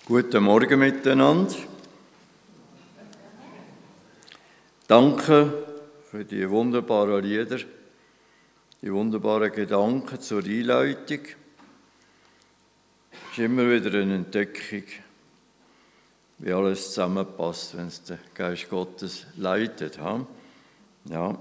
Guten Morgen miteinander. Danke für die wunderbaren Lieder, die wunderbaren Gedanken zur Einleitung. Es ist immer wieder eine Entdeckung, wie alles zusammenpasst, wenn es der Geist Gottes leitet. Ja.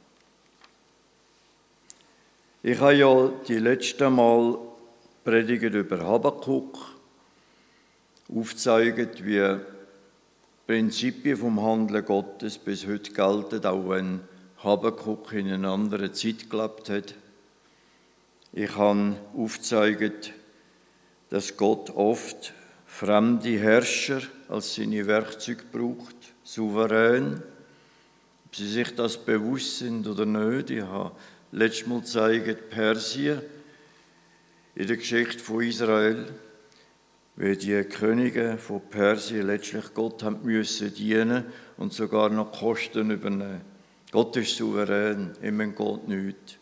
Ich habe ja die letzte Mal predigt über Habakuk, aufgezeigt, wie Prinzipien vom Handeln Gottes bis heute gelten, auch wenn Habakuk in einer anderen Zeit gelebt hat. Ich habe aufgezeigt, dass Gott oft fremde Herrscher als seine Werkzeuge braucht, souverän. Ob sie sich das bewusst sind oder nicht. Ich habe letztes Mal gezeigt, Persien in der Geschichte von Israel, wie die Könige von Persien letztlich Gott haben müssen dienen und sogar noch Kosten übernehmen. Gott ist souverän, ihm entgeht nichts.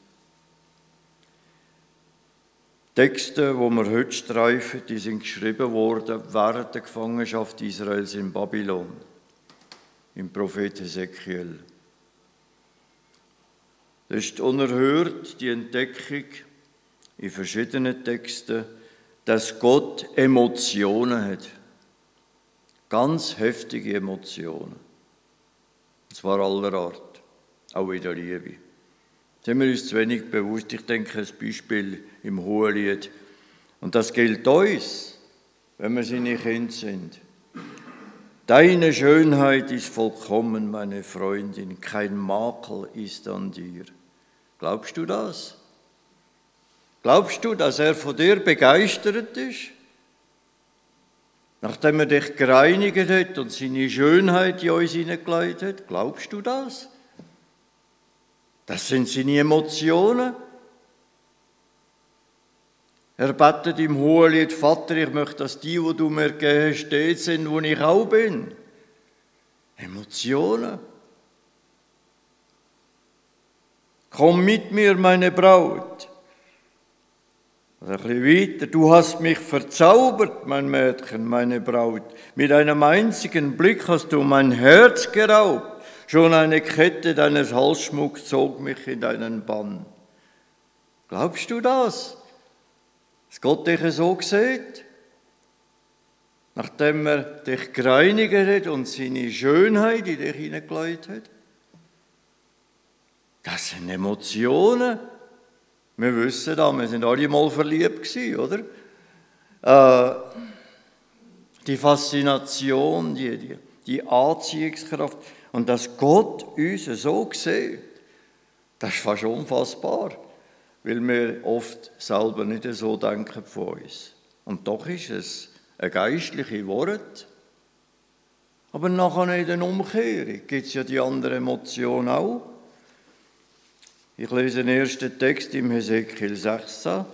Texte, die wir heute streifen, die sind geschrieben worden während der Gefangenschaft Israels in Babylon, im Prophet Hesekiel. Das ist unerhört, die Entdeckung in verschiedenen Texten, dass Gott Emotionen hat. Ganz heftige Emotionen. Und zwar aller Art, auch in der Liebe. Das sind wir uns zu wenig bewusst. Ich denke, ein Beispiel im Hohelied. Und das gilt uns, wenn wir seine Kinder sind. Deine Schönheit ist vollkommen, meine Freundin, kein Makel ist an dir. Glaubst du das? Glaubst du, dass er von dir begeistert ist? Nachdem er dich gereinigt hat und seine Schönheit in uns hineingelegt hat, glaubst du das? Das sind seine Emotionen. Er betet im Hohelied, Vater, ich möchte, dass die du mir gegeben hast, dort sind, wo ich auch bin. Emotionen. Komm mit mir, meine Braut. Ein bisschen weiter. Du hast mich verzaubert, mein Mädchen, meine Braut. Mit einem einzigen Blick hast du mein Herz geraubt. Schon eine Kette deines Halsschmucks zog mich in deinen Bann. Glaubst du das? Dass Gott dich so sieht? Nachdem er dich gereinigt hat und seine Schönheit in dich hineingelegt hat? Das sind Emotionen. Wir wissen das, wir sind alle mal verliebt gewesen, oder? Die Faszination, die Anziehungskraft und dass Gott uns so sieht, das ist fast unfassbar, weil wir oft selber nicht so denken von uns. Und doch ist es ein geistliches Wort. Aber nachher in der Umkehrung gibt es ja die andere Emotion auch. Ich lese den ersten Text im Hesekiel 16. Das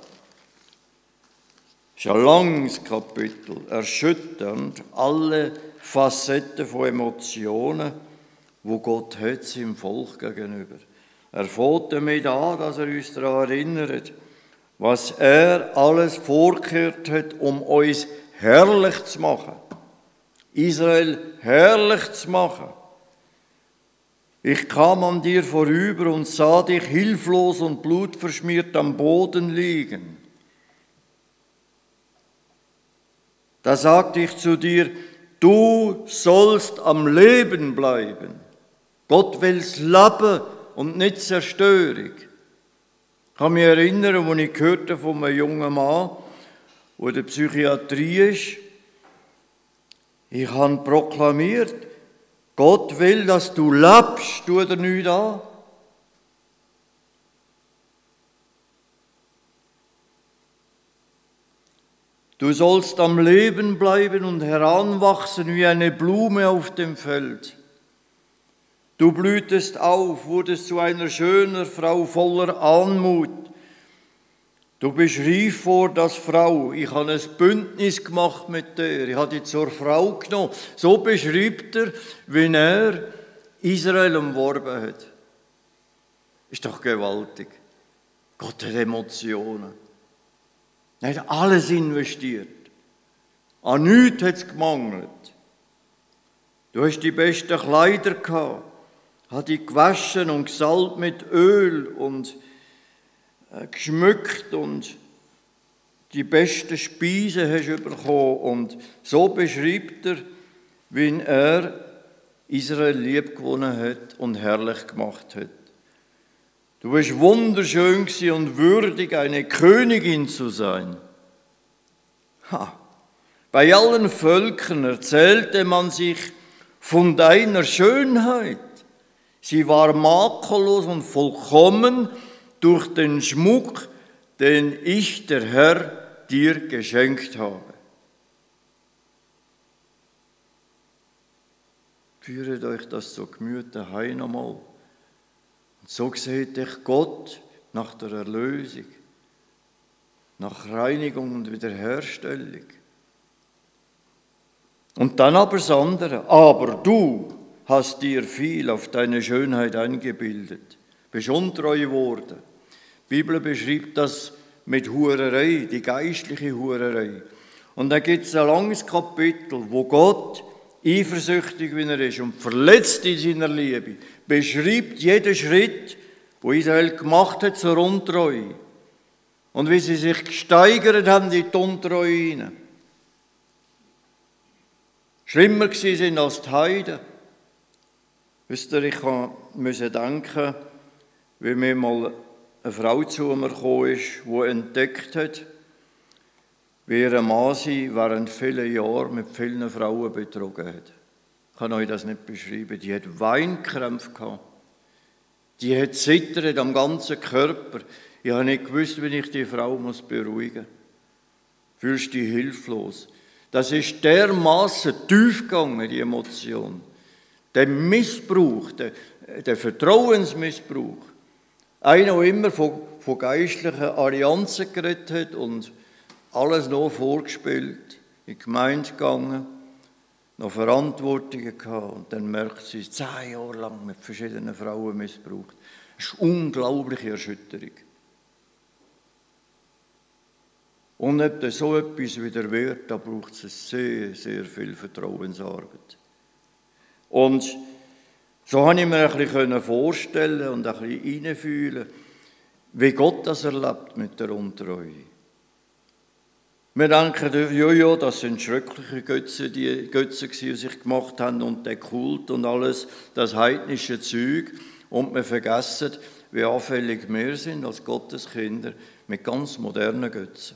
ist ein langes Kapitel, erschütternd, alle Facetten von Emotionen, wo Gott hat seinem Volk gegenüber. Er fängt damit an, dass er uns daran erinnert, was er alles vorgekehrt hat, um uns herrlich zu machen. Israel herrlich zu machen. Ich kam an dir vorüber und sah dich hilflos und blutverschmiert am Boden liegen. Da sagte ich zu dir, du sollst am Leben bleiben. Gott will's Leben und nicht Zerstörung. Ich kann mich erinnern, als ich hörte von einem jungen Mann, der in der Psychiatrie ist. Ich habe proklamiert, Gott will, dass du lebst, tu dir nichts an. Du sollst am Leben bleiben und heranwachsen wie eine Blume auf dem Feld. Du blühtest auf, wurdest zu einer schönen Frau voller Anmut. Du bist reif vor das Frau. Ich habe ein Bündnis gemacht mit dir. Ich habe dich zur Frau genommen. So beschreibt er, wie er Israel umworben hat. Ist doch gewaltig. Gott hat Emotionen. Er hat alles investiert. An nichts hat es gemangelt. Du hast die besten Kleider gehabt, hast dich gewaschen und gesalbt mit Öl und geschmückt und die besten Speisen hast du bekommen. Und so beschreibt er, wie er Israel liebgewonnen hat und herrlich gemacht hat. Du bist wunderschön und würdig, eine Königin zu sein. Bei allen Völkern erzählte man sich von deiner Schönheit. Sie war makellos und vollkommen durch den Schmuck, den ich, der Herr, dir geschenkt habe. Führet euch das so gemütlich heim einmal. Und so sieht dich Gott nach der Erlösung, nach Reinigung und Wiederherstellung. Und dann aber das andere. Aber du hast dir viel auf deine Schönheit eingebildet, bist untreu geworden. Die Bibel beschreibt das mit Hurerei, die geistliche Hurerei. Und da gibt es ein langes Kapitel, wo Gott, eifersüchtig wie er ist und verletzt in seiner Liebe, beschreibt jeden Schritt, wo Israel gemacht hat zur Untreue. Und wie sie sich gesteigert haben in die Untreue hinein. Schlimmer gewesen sind als die Heiden. Wisst ihr, ich musste denken, wie mir mal eine Frau zu mir gekommen ist, die entdeckt hat, wie ihr Mann sie während vielen Jahren mit vielen Frauen betrogen hat. Ich kann euch das nicht beschreiben. Die hat Weinkrämpfe gehabt. Die hat zittert am ganzen Körper. Ich habe nicht gewusst, wie ich die Frau beruhigen muss. Fühlst du dich hilflos? Das ist dermaßen tief gegangen, die Emotion. Der Missbrauch, der Vertrauensmissbrauch. Einer, der immer von geistlichen Allianzen geredet hat und alles noch vorgespielt, in die Gemeinde gegangen, noch Verantwortungen gehabt und dann merkt sie, 10 Jahre lang mit verschiedenen Frauen missbraucht. Das ist eine unglaubliche Erschütterung. Und ob das so etwas wieder wird, da braucht es sehr, sehr viel Vertrauensarbeit. Und so habe ich mir ein bisschen vorstellen und ein bisschen hineinfühlen, wie Gott das erlebt mit der Untreue. Wir denken, ja, das sind schreckliche Götzen, die sich gemacht haben und der Kult und alles, das heidnische Zeug. Und wir vergessen, wie anfällig wir sind als Gotteskinder mit ganz modernen Götzen.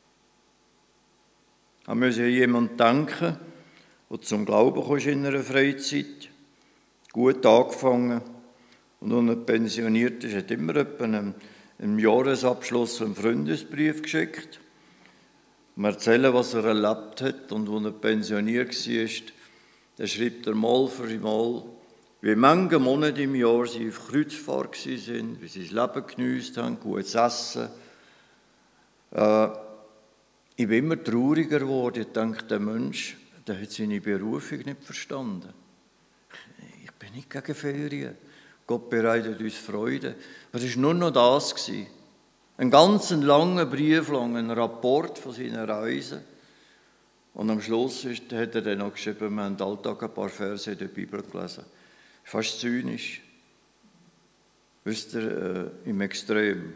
Da müssen jemand denken, der zum Glauben kommst in einer Freizeit, gut angefangen und als er pensioniert ist, hat immer im Jahresabschluss einen Freundesbrief geschickt. Wir erzählen, was er erlebt hat und als er pensioniert war, dann schreibt er mal für mal, wie manche Monate im Jahr sie auf Kreuzfahrt waren, wie sie das Leben geniesst haben, gutes Essen. Ich bin immer trauriger geworden. Ich denke, der Mensch, der hat seine Berufung nicht verstanden. Ich bin nicht gegen Ferien. Gott bereitet uns Freude. Aber es war nur noch das. Ein ganz langer Brief, ein Rapport von seinen Reisen. Und am Schluss hat er dann noch geschrieben, wir haben alltag ein paar Verse in der Bibel gelesen. Fast zynisch. Wisst ihr, im Extrem.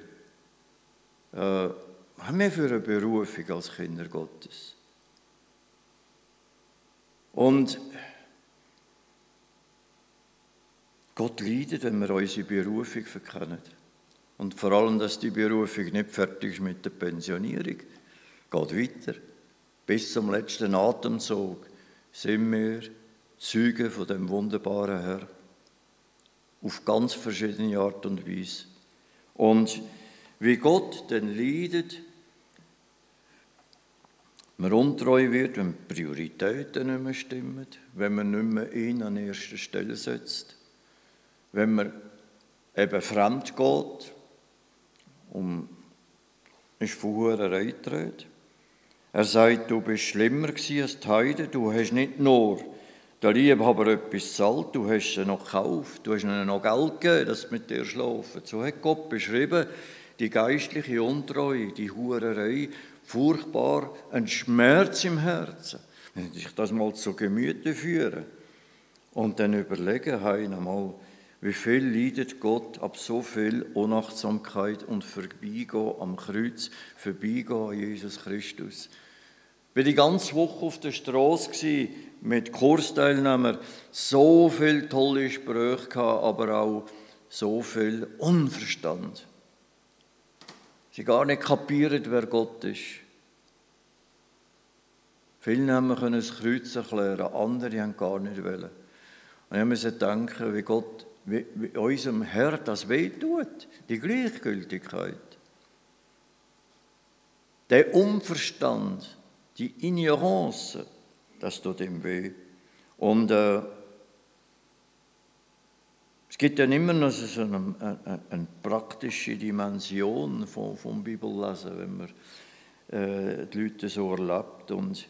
Was haben wir für eine Berufung als Kinder Gottes? Und Gott leidet, wenn wir unsere Berufung verkennen. Und vor allem, dass die Berufung nicht fertig ist mit der Pensionierung. Geht weiter. Bis zum letzten Atemzug sind wir Zeugen von dem wunderbaren Herrn. Auf ganz verschiedene Art und Weise. Und wie Gott dann leidet, man untreu wird, wenn die Prioritäten nicht mehr stimmen, wenn man nicht mehr ihn an erster Stelle setzt, wenn man eben fremd geht, ist von Hurerei die Rede. Er sagt, du bist schlimmer gewesen als die Heiden, du hast nicht nur der Liebhaber etwas gezahlt, du hast sie noch gekauft, du hast ihnen noch Geld gegeben, dass sie mit dir schlafen. So hat Gott beschrieben, die geistliche Untreue, die Hurerei furchtbar ein Schmerz im Herzen. Wenn ich das mal zu Gemüte führe und dann überlege, einmal, wie viel leidet Gott ab so viel Unachtsamkeit und Vorbeigehen am Kreuz, Vorbeigehen an Jesus Christus. Ich war die ganze Woche auf der Straße mit Kursteilnehmern, so viele tolle Gespräche gehabt, aber auch so viel Unverstand. Sie gar nicht kapieren, wer Gott ist. Viele können das Kreuz erklären, andere haben gar nicht wollen. Und ich musste denken, wie Gott, wie unserem Herr das wehtut, die Gleichgültigkeit. Der Unverstand, die Ignorance, das tut ihm weh. Und es gibt dann immer noch so eine praktische Dimension vom Bibellesen, wenn man die Leute so erlebt. Und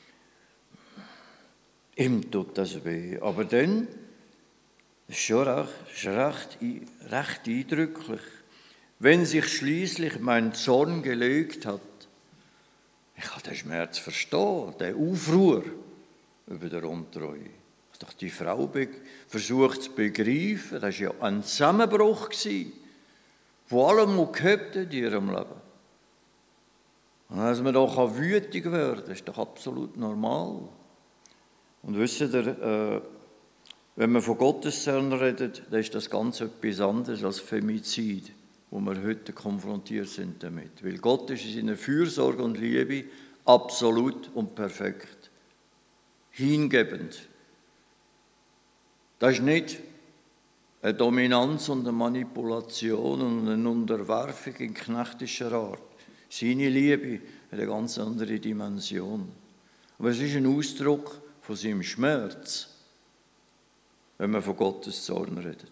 ihm tut das weh. Aber dann ist schon recht eindrücklich, wenn sich schließlich mein Zorn gelegt hat. Ich kann den Schmerz verstehen, den Aufruhr über der Untreue. Ich dachte, die Frau versucht zu begreifen, das war ja ein Zusammenbruch von allem, was gehabt hat in ihrem Leben. Und dass man da wütig werden kann, ist doch absolut normal. Und wisst ihr, wenn man von Gotteszorn redet, dann ist das ganz etwas anderes als Femizid, wo wir heute konfrontiert sind damit. Weil Gott ist in seiner Fürsorge und Liebe absolut und perfekt. Hingebend. Das ist nicht eine Dominanz und eine Manipulation und eine Unterwerfung in knechtischer Art. Seine Liebe hat eine ganz andere Dimension. Aber es ist ein Ausdruck von seinem Schmerz, wenn man von Gottes Zorn redet.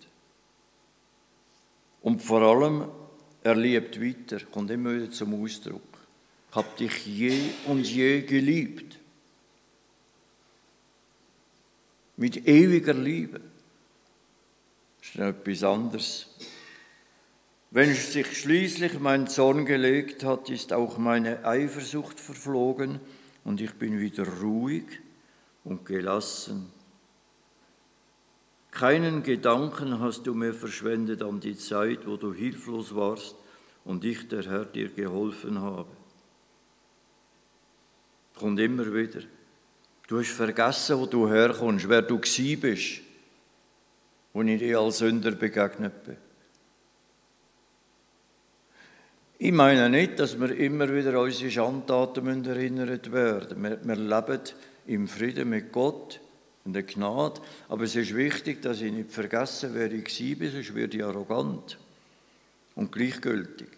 Und vor allem, er liebt weiter, kommt immer wieder zum Ausdruck. Ich habe dich je und je geliebt. Mit ewiger Liebe. Das ist etwas anderes. Wenn sich schließlich mein Zorn gelegt hat, ist auch meine Eifersucht verflogen und ich bin wieder ruhig und gelassen. Keinen Gedanken hast du mehr verschwendet an die Zeit, wo du hilflos warst und ich, der Herr, dir geholfen habe. Kommt immer wieder. Du hast vergessen, wo du herkommst, wer du gsi bist, wo ich dir als Sünder begegnet bin. Ich meine nicht, dass wir immer wieder an unsere Schandtaten erinnert werden müssen. Wir leben im Frieden mit Gott, in der Gnade. Aber es ist wichtig, dass ich nicht vergesse, wer ich war, sonst werde ich arrogant und gleichgültig.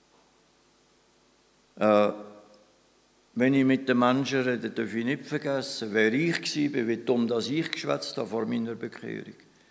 Wenn ich mit den Menschen rede, darf ich nicht vergessen, wer ich war, wie dumm dass ich geschwätzt habe vor meiner Bekehrung.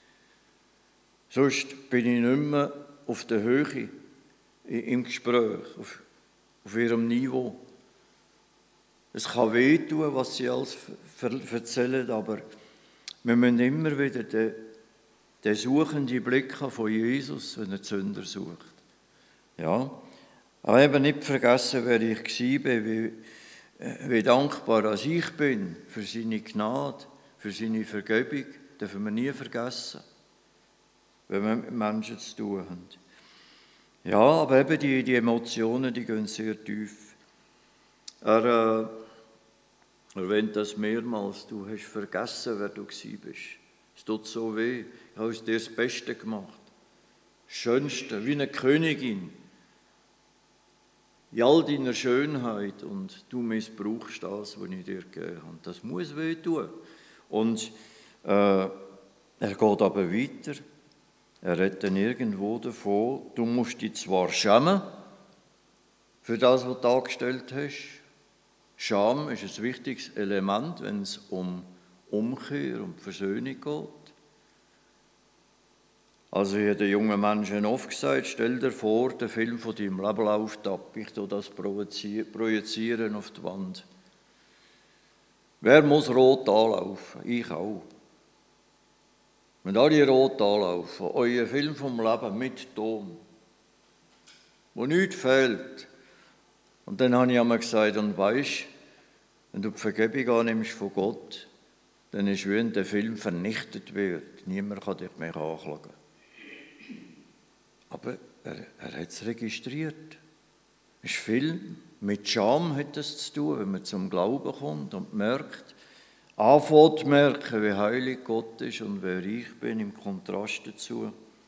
Sonst bin ich nicht mehr auf der Höhe im Gespräch, auf ihrem Niveau. Es kann wehtun, was sie alles erzählen, aber wir müssen immer wieder den suchenden Blick haben von Jesus, wenn er die Sünder sucht. Ja, aber eben nicht vergessen, wer ich war, wie dankbar dass ich bin für seine Gnade, für seine Vergebung, dürfen wir nie vergessen, wenn wir mit Menschen zu tun haben. Ja, aber eben die Emotionen, die gehen sehr tief. Er erwähnt das mehrmals, du hast vergessen, wer du gsi bist. Es tut so weh, ich habe aus dir das Beste gemacht. Das Schönste, wie eine Königin. In all deiner Schönheit und du missbrauchst das, was ich dir gegeben habe. Das muss wehtun. Und er geht aber weiter. Er redet dann irgendwo davon, du musst dich zwar schämen für das, was du angestellt hast. Scham ist ein wichtiges Element, wenn es um Umkehr und Versöhnung geht. Also ich habe den jungen Menschen oft gesagt, stell dir vor, der Film von deinem Leben läuft ab. Ich tue das projizieren auf die Wand. Wer muss rot anlaufen? Ich auch. Wenn alle rot anlaufen, euer Film vom Leben mit Ton, wo nichts fehlt, Und dann habe ich einmal gesagt, und weisst, wenn du die Vergebung annimmst von Gott, dann ist, wie wenn der Film vernichtet wird. Niemand kann dich mehr anklagen. Aber er hat es registriert. Es ist viel mit Scham hat das zu tun, wenn man zum Glauben kommt und anfängt zu merken, wie heilig Gott ist und wer ich bin im Kontrast dazu.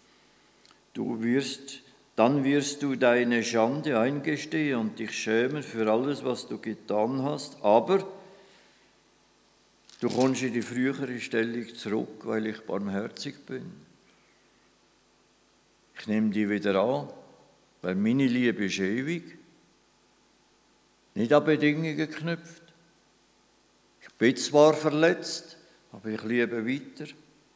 Dann wirst du deine Schande eingestehen und dich schämen für alles, was du getan hast, aber du kommst in die frühere Stellung zurück, weil ich barmherzig bin. Ich nehme die wieder an, weil meine Liebe ist ewig, nicht an Bedingungen geknüpft. Ich bin zwar verletzt, aber ich liebe weiter.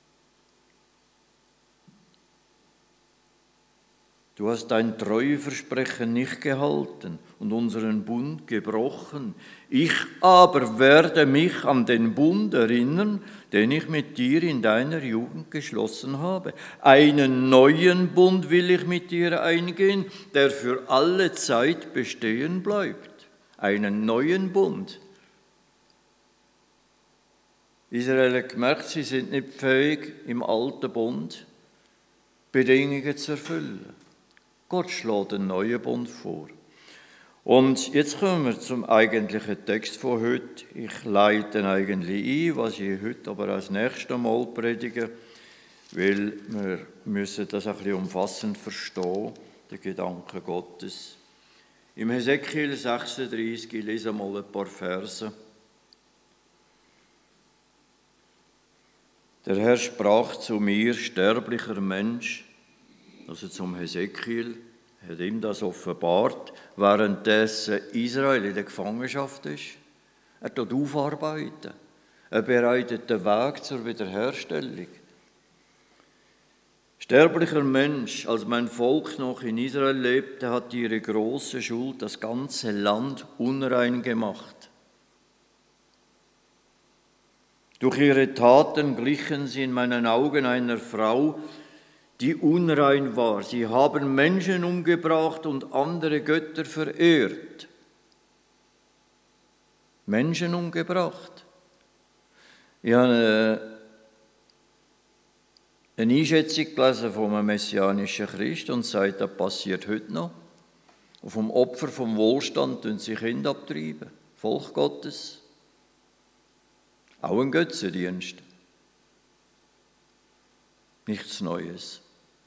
Du hast dein Treueversprechen nicht gehalten und unseren Bund gebrochen. Ich aber werde mich an den Bund erinnern, den ich mit dir in deiner Jugend geschlossen habe. Einen neuen Bund will ich mit dir eingehen, der für alle Zeit bestehen bleibt. Einen neuen Bund. Israel hat gemerkt, sie sind nicht fähig, im alten Bund Bedingungen zu erfüllen. Gott schlägt einen neuen Bund vor. Und jetzt kommen wir zum eigentlichen Text von heute. Ich leite eigentlich ein, was ich heute aber als nächstes Mal predige, weil wir müssen das ein bisschen umfassend verstehen, den Gedanken Gottes. Im Hesekiel 36, ich lese mal ein paar Verse. Der Herr sprach zu mir, sterblicher Mensch, also zum Hesekiel, hat ihm das offenbart, währenddessen Israel in der Gefangenschaft ist. Er tut aufarbeiten. Er bereitet den Weg zur Wiederherstellung. Sterblicher Mensch, als mein Volk noch in Israel lebte, hat ihre große Schuld das ganze Land unrein gemacht. Durch ihre Taten glichen sie in meinen Augen einer Frau, die unrein war. Sie haben Menschen umgebracht und andere Götter verehrt. Menschen umgebracht. Ich habe eine Einschätzung gelesen von einem messianischen Christ und sagt, das passiert heute noch. Und vom Opfer vom Wohlstand tun sie Kinder abtreiben. Volk Gottes. Auch ein Götzendienst. Nichts Neues.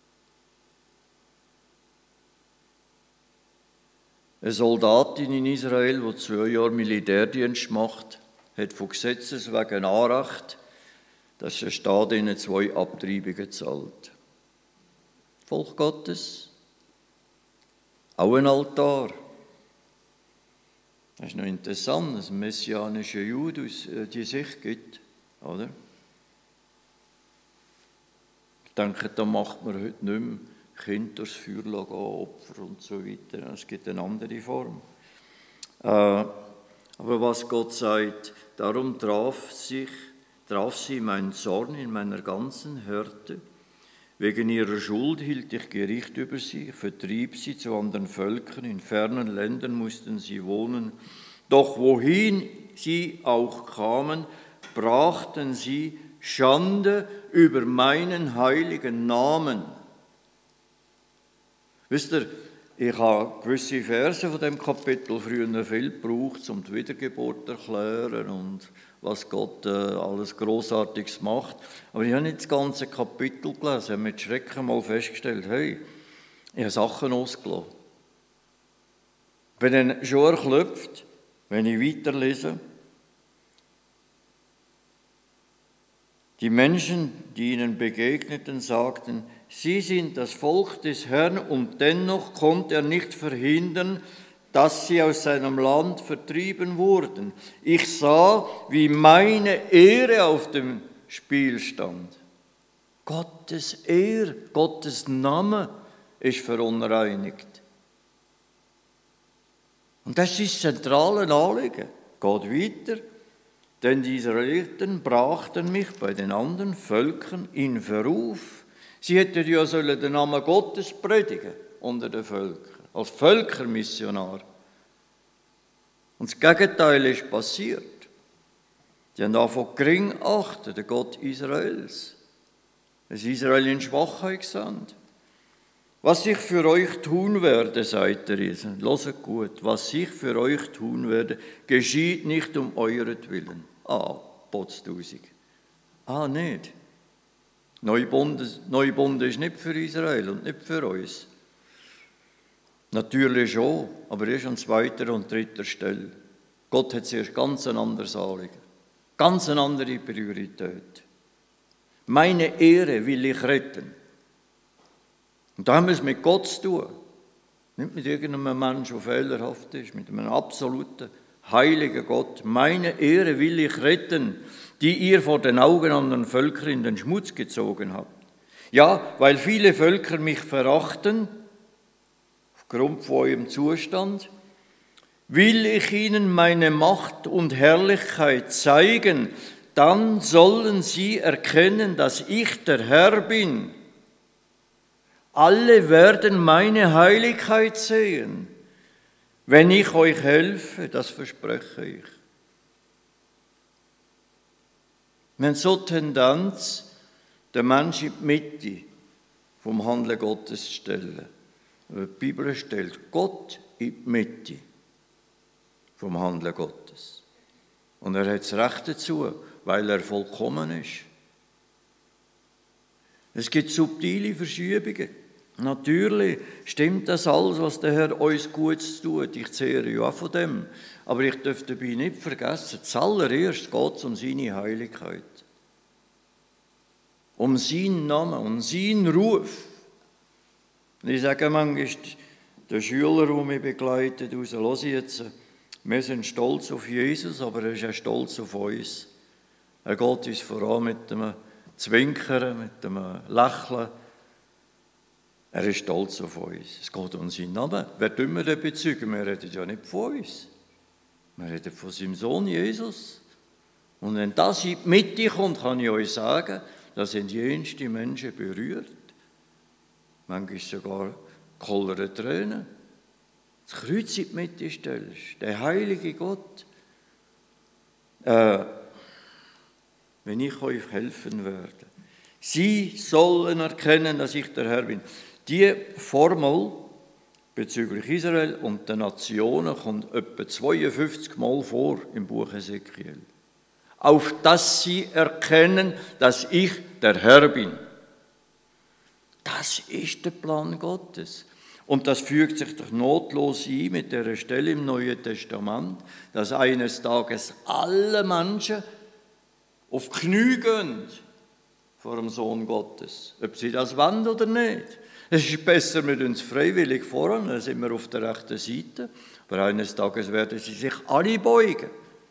Eine Soldatin in Israel, die 2 Jahre Militärdienst macht, hat von Gesetzes wegen Anrecht, dass der Staat ihnen 2 Abtreibungen zahlt. Volk Gottes, auch ein Altar. Das ist noch interessant, dass ein messianischer Jude die Sicht gibt, oder? Ich denke, da macht man heute nicht mehr Kinder durchs Feuer gehen, Opfer und so weiter. Es gibt eine andere Form. Aber was Gott sagt, darum traf sie mein Zorn in meiner ganzen Härte. Wegen ihrer Schuld hielt ich Gericht über sie, vertrieb sie zu anderen Völkern, in fernen Ländern mussten sie wohnen. Doch wohin sie auch kamen, brachten sie Schande über meinen heiligen Namen. Wisst ihr, ich habe gewisse Verse von dem Kapitel früher viel gebraucht, um die Wiedergeburt zu erklären und was Gott alles Grossartiges macht. Aber ich habe nicht das ganze Kapitel gelesen. Ich habe mit Schrecken mal festgestellt, hey, ich habe Sachen ausgelassen. Ich bin dann schon erklüpft, wenn ich weiterlese. Die Menschen, die ihnen begegneten, sagten, sie sind das Volk des Herrn und dennoch konnte er nicht verhindern, dass sie aus seinem Land vertrieben wurden. Ich sah, wie meine Ehre auf dem Spiel stand. Gottes Ehre, Gottes Name ist verunreinigt. Und das ist das zentrale Anliegen. Geht weiter. Denn die Israeliten brachten mich bei den anderen Völkern in Verruf. Sie hätten ja den Namen Gottes predigen unter den Völkern, als Völkermissionar. Und das Gegenteil ist passiert. Die haben davon gering achten, den Gott Israels. Es Israel in Schwachheit gesandt. Was ich für euch tun werde, sagt der Jesus. Hört gut, was ich für euch tun werde, geschieht nicht um euretwillen. Potztausig. Nicht. Neubund ist nicht für Israel und nicht für uns. Natürlich schon, aber erst an zweiter und dritter Stelle. Gott hat zuerst ganz ein anderes Anliegen, ganz eine andere Priorität. Meine Ehre will ich retten. Und da haben wir es mit Gott zu tun. Nicht mit irgendeinem Menschen, der fehlerhaft ist, mit einem absoluten, heiligen Gott. Meine Ehre will ich retten, die ihr vor den Augen anderen Völker in den Schmutz gezogen habt. Ja, weil viele Völker mich verachten, aufgrund von eurem Zustand, will ich ihnen meine Macht und Herrlichkeit zeigen, dann sollen sie erkennen, dass ich der Herr bin. Alle werden meine Heiligkeit sehen, wenn ich euch helfe, das verspreche ich. Wir haben so eine Tendenz, den Menschen in die Mitte vom Handeln Gottes zu stellen. Die Bibel stellt Gott in die Mitte vom Handeln Gottes. Und er hat das Recht dazu, weil er vollkommen ist. Es gibt subtile Verschiebungen. Natürlich stimmt das alles, was der Herr uns Gutes tut. Ich zehre ja auch von dem. Aber ich darf dabei nicht vergessen, zuallererst geht es um seine Heiligkeit. Um seinen Namen, um seinen Ruf. Und ich sage manchmal den Schülern, die mich begleiten, hör jetzt, wir sind stolz auf Jesus, aber er ist auch stolz auf uns. Er geht uns voran mit dem Zwinkern, mit dem Lächeln. Er ist stolz auf uns. Es geht um seinen Namen. Wer tun wir denn bezeugen? Wir reden ja nicht von uns. Wir reden von seinem Sohn Jesus. Und wenn das in die Mitte kommt, kann ich euch sagen, da sind jenste Menschen berührt. Manchmal sogar kollere Tränen. Das Kreuz in die Mitte stellst, der heilige Gott. Wenn ich euch helfen werde. Sie sollen erkennen, dass ich der Herr bin. Die Formel bezüglich Israel und den Nationen kommt etwa 52 Mal vor im Buch Ezekiel. Auf dass sie erkennen, dass ich der Herr bin. Das ist der Plan Gottes. Und das fügt sich doch notlos ein mit der Stelle im Neuen Testament, dass eines Tages alle Menschen auf die Knie gehen vor dem Sohn Gottes. Ob sie das wollen oder nicht. Es ist besser, wir uns freiwillig voran, dann sind wir auf der rechten Seite. Aber eines Tages werden sie sich alle beugen.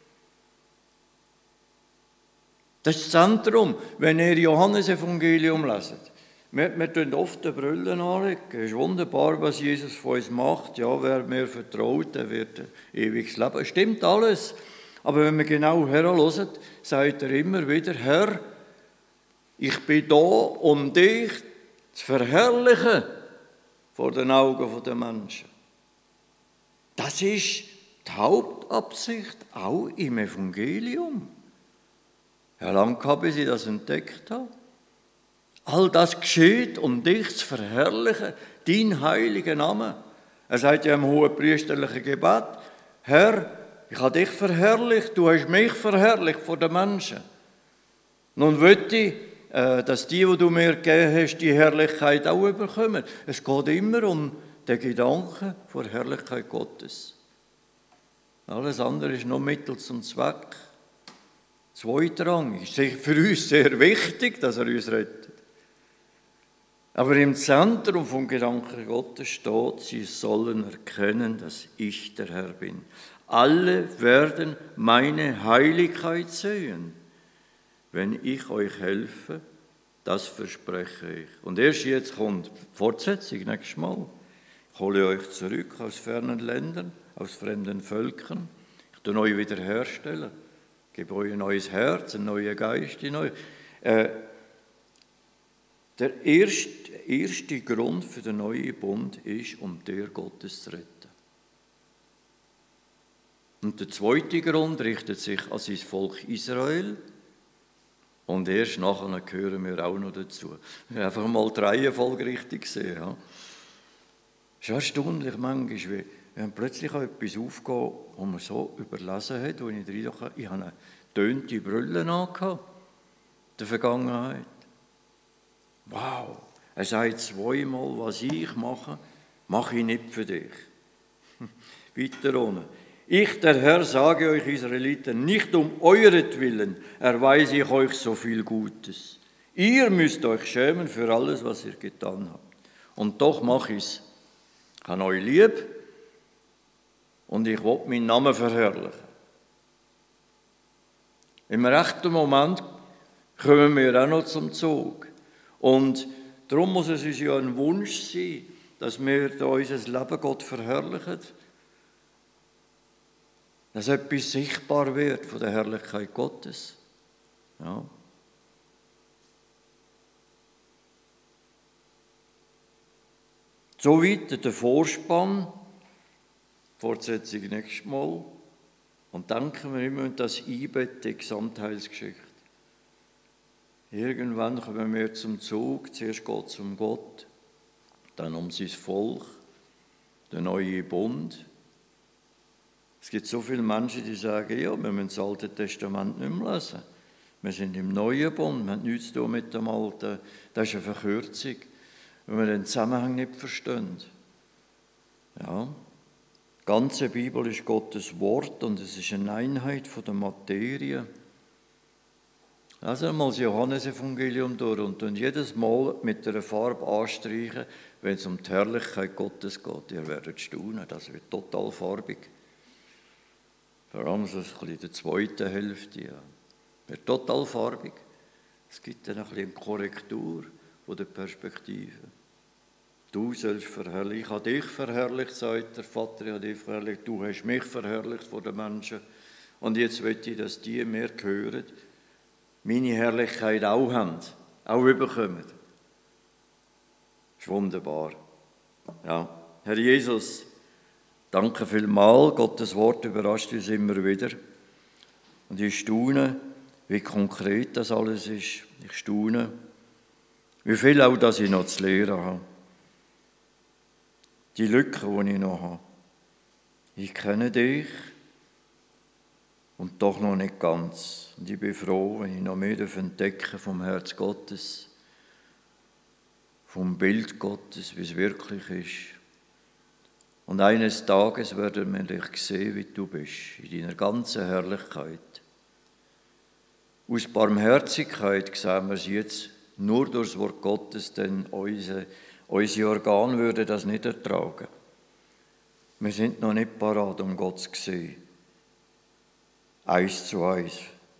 Das ist das Zentrum, wenn ihr Johannes-Evangelium leset. Wir tun oft den Brüllen anlegen. Es ist wunderbar, was Jesus von uns macht. Ja, wer mir vertraut, der wird ewiges Leben. Stimmt alles. Aber wenn wir genau herhören, sagt er immer wieder, Herr, ich bin da, um dich zu verherrlichen vor den Augen der Menschen. Das ist die Hauptabsicht, auch im Evangelium. Ja, lange habe ich das entdeckt habe. All das geschieht, um dich zu verherrlichen, dein heiliger Name. Er sagt ja im hohenpriesterlichen Gebet, Herr, ich habe dich verherrlicht, du hast mich verherrlicht vor den Menschen. Nun möchte ich, dass die du mir gegeben hast, die Herrlichkeit auch bekommen. Es geht immer um den Gedanken vor der Herrlichkeit Gottes. Alles andere ist nur Mittel zum Zweck. Zweitrangig. Ist für uns sehr wichtig, dass er uns rettet. Aber im Zentrum vom Gedanken Gottes steht, sie sollen erkennen, dass ich der Herr bin. Alle werden meine Heiligkeit sehen, wenn ich euch helfe, das verspreche ich. Und erst jetzt kommt die Fortsetzung, nächstes Mal. Ich hole euch zurück aus fernen Ländern, aus fremden Völkern. Ich tue euch wiederherstellen, gebe euch ein neues Herz, einen neuen Geist in euch. Der erste Grund für den neuen Bund ist, um der Gottes zu retten. Und der zweite Grund richtet sich an sein Volk Israel. Und erst nachher gehören wir auch noch dazu. Wir haben einfach mal die Reihenfolge richtig gesehen. Ja. Es ist erstaunlich manchmal, wenn plötzlich auch etwas aufgeht, was man so überlesen hat, wo ich den Eindruck habe, ich habe eine tönte Brille angehabt in der Vergangenheit. Wow, er sagt zweimal, was ich mache ich nicht für dich. Weiter ohne. Ich, der Herr, sage euch Israeliten, nicht um euretwillen erweise ich euch so viel Gutes. Ihr müsst euch schämen für alles, was ihr getan habt. Und doch mache ich es. Ich habe euch lieb und ich will meinen Namen verherrlichen. Im rechten Moment kommen wir auch noch zum Zug. Und darum muss es uns ja ein Wunsch sein, dass wir da unser Leben Gott verherrlichen. Dass etwas sichtbar wird von der Herrlichkeit Gottes. Ja. Soweit der Vorspann. Fortsetzung nächstes Mal. Und denken wir immer an das Einbetten der Gesamtheilsgeschichte. Irgendwann kommen wir zum Zug. Zuerst geht es um Gott, dann um sein Volk, der neue Bund. Es gibt so viele Menschen, die sagen, ja, wir müssen das Alte Testament nicht mehr lesen. Wir sind im neuen Bund, wir haben nichts zu tun mit dem Alten. Das ist eine Verkürzung, wenn wir den Zusammenhang nicht verstehen. Ja, die ganze Bibel ist Gottes Wort und es ist eine Einheit von der Materie. Also mal das Johannesevangelium durch und jedes Mal mit einer Farbe anstreichen, wenn es um die Herrlichkeit Gottes geht. Ihr werdet staunen, das wird total farbig. Vor allem so ein bisschen in der zweiten Hälfte. Ja. Wird total farbig. Es gibt dann ein bisschen eine Korrektur von der Perspektive. Du sollst verherrlichen. Ich habe dich verherrlicht, sagt der Vater, ich habe dich verherrlicht. Du hast mich verherrlicht vor den Menschen. Und jetzt möchte ich, dass die mir gehören, meine Herrlichkeit auch haben, auch überkommen. Das ist wunderbar. Ja. Herr Jesus, danke vielmals. Gottes Wort überrascht uns immer wieder. Und ich staune, wie konkret das alles ist. Ich staune, wie viel auch, dass ich noch zu lernen habe. Die Lücken, die ich noch habe. Ich kenne dich und doch noch nicht ganz. Und ich bin froh, wenn ich noch mehr entdecken vom Herz Gottes, vom Bild Gottes, wie es wirklich ist. Und eines Tages werden wir dich sehen, wie du bist, in deiner ganzen Herrlichkeit. Aus Barmherzigkeit sehen wir es jetzt nur durch das Wort Gottes, denn unsere Organe würden das nicht ertragen. Wir sind noch nicht parat, um Gott zu sehen. 1 zu 1.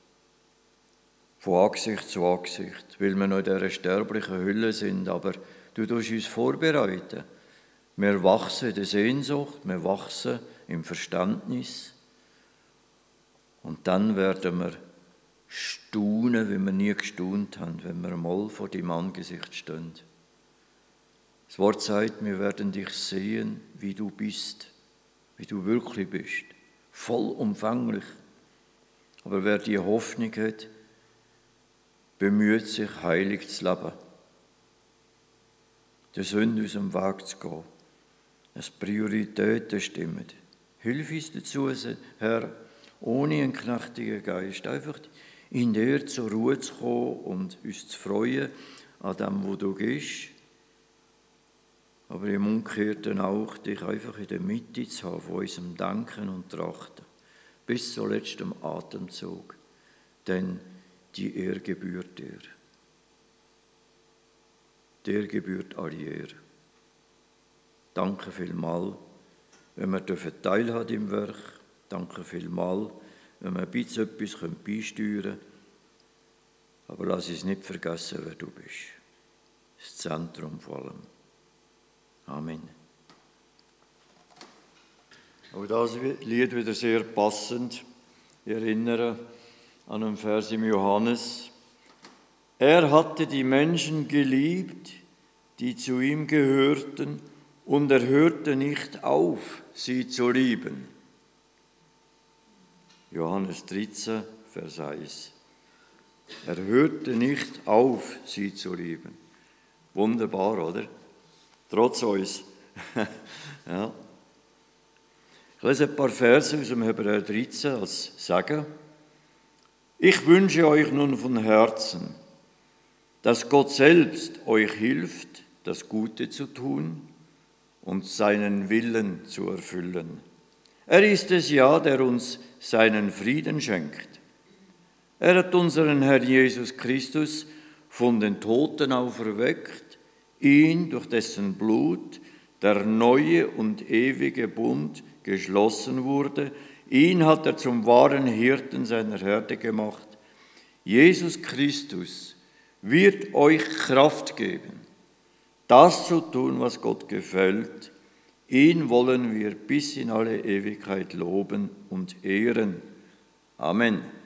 Von Angesicht zu Angesicht, weil wir noch in dieser sterblichen Hülle sind, aber du tust uns vorbereiten. Wir wachsen in der Sehnsucht, wir wachsen im Verständnis und dann werden wir staunen, wie wir nie gestaunt haben, wenn wir mal vor deinem Angesicht stehen. Das Wort sagt, wir werden dich sehen, wie du bist, wie du wirklich bist, vollumfänglich. Aber wer die Hoffnung hat, bemüht sich, heilig zu leben, der Sünde aus dem Weg zu gehen, dass Prioritäten stimmen. Hilf uns dazu, Herr, ohne einen knechtigen Geist, einfach in dir zur Ruhe zu kommen und uns zu freuen an dem, wo du bist, aber im Umgekehrten auch, dich einfach in der Mitte zu haben von unserem Denken und Trachten, bis zum letzten Atemzug, denn die Ehre gebührt dir. Dir gebührt alle Ehre. Danke vielmals, wenn wir teilhaben im Werk. Danke vielmals, wenn wir ein bisschen etwas beisteuern können. Aber lass uns nicht vergessen, wer du bist. Das Zentrum vor allem. Amen. Auch das Lied wieder sehr passend. Ich erinnere an einen Vers im Johannes. Er hatte die Menschen geliebt, die zu ihm gehörten, und er hörte nicht auf, sie zu lieben. Johannes 13, Vers 1. Er hörte nicht auf, sie zu lieben. Wunderbar, oder? Trotz uns. Ja. Ich lese ein paar Verse aus dem Hebräer 13 als Segen. Ich wünsche euch nun von Herzen, dass Gott selbst euch hilft, das Gute zu tun und seinen Willen zu erfüllen. Er ist es ja, der uns seinen Frieden schenkt. Er hat unseren Herrn Jesus Christus von den Toten auferweckt, ihn, durch dessen Blut der neue und ewige Bund geschlossen wurde. Ihn hat er zum wahren Hirten seiner Herde gemacht. Jesus Christus wird euch Kraft geben, das zu tun, was Gott gefällt. Ihn wollen wir bis in alle Ewigkeit loben und ehren. Amen.